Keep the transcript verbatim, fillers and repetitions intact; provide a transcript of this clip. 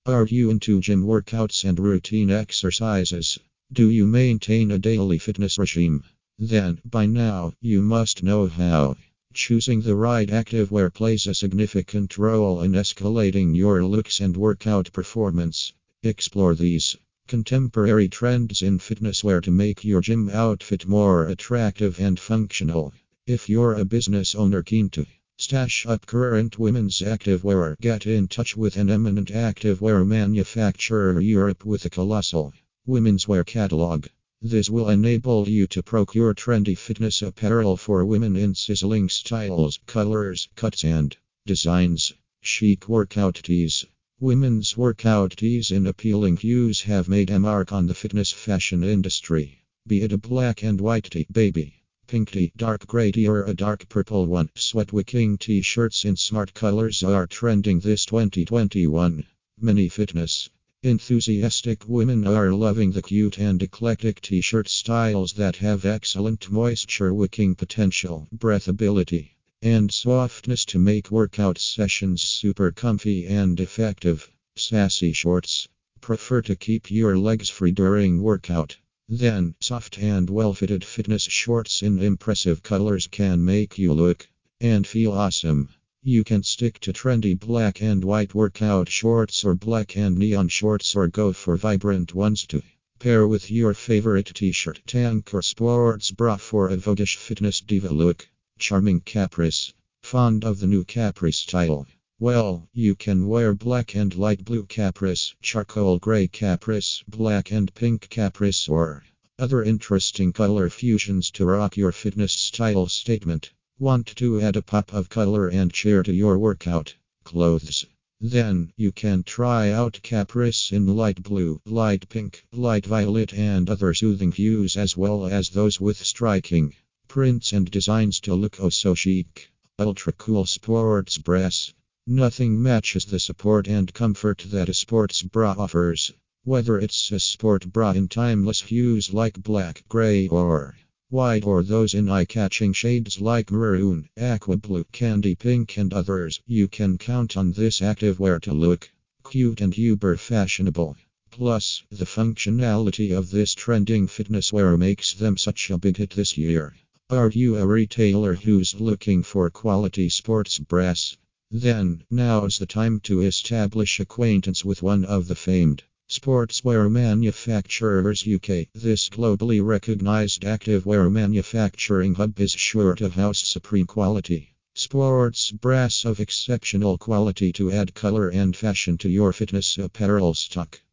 Are you into gym workouts and routine exercises? Do you maintain a daily fitness regime? Then, by now, you must know how. Choosing the right activewear plays a significant role in escalating your looks and workout performance. Explore these contemporary trends in fitness wear to make your gym outfit more attractive and functional. If you're a business owner keen to stash up current women's activewear, get in touch with an eminent activewear manufacturer Europe with a colossal women's wear catalog. This will enable you to procure trendy fitness apparel for women in sizzling styles, colors, cuts, and designs. Chic workout tees. Women's workout tees in appealing hues have made a mark on the fitness fashion industry. Be it a black and white tee, baby pink tee, dark gray tee, or a dark purple one, sweat wicking t-shirts in smart colors are trending this twenty twenty-one. Many fitness enthusiastic women are loving the cute and eclectic t-shirt styles that have excellent moisture wicking potential, breathability, and softness to make workout sessions super comfy and effective. Sassy shorts. Prefer to keep your legs free during workout? Then, soft and well-fitted fitness shorts in impressive colors can make you look and feel awesome. You can stick to trendy black and white workout shorts or black and neon shorts, or go for vibrant ones to pair with your favorite t-shirt, tank, or sports bra for a voguish fitness diva look. Charming capris. Fond of the new capri style? Well, you can wear black and light blue capris, charcoal gray capris, black and pink capris, or other interesting color fusions to rock your fitness style statement. Want to add a pop of color and cheer to your workout clothes? Then you can try out capris in light blue, light pink, light violet, and other soothing hues, as well as those with striking prints and designs to look oh so chic. Ultra cool sports bras. Nothing matches the support and comfort that a sports bra offers. Whether it's a sport bra in timeless hues like black, gray, or white, or those in eye-catching shades like maroon, aqua blue, candy pink, and others, you can count on this activewear to look cute and uber fashionable. Plus, the functionality of this trending fitness wear makes them such a big hit this year. Are you a retailer who's looking for quality sports bras? Then, now's the time to establish acquaintance with one of the famed sportswear manufacturers U K. This globally recognized activewear manufacturing hub is sure to house supreme quality sports bras of exceptional quality to add color and fashion to your fitness apparel stock.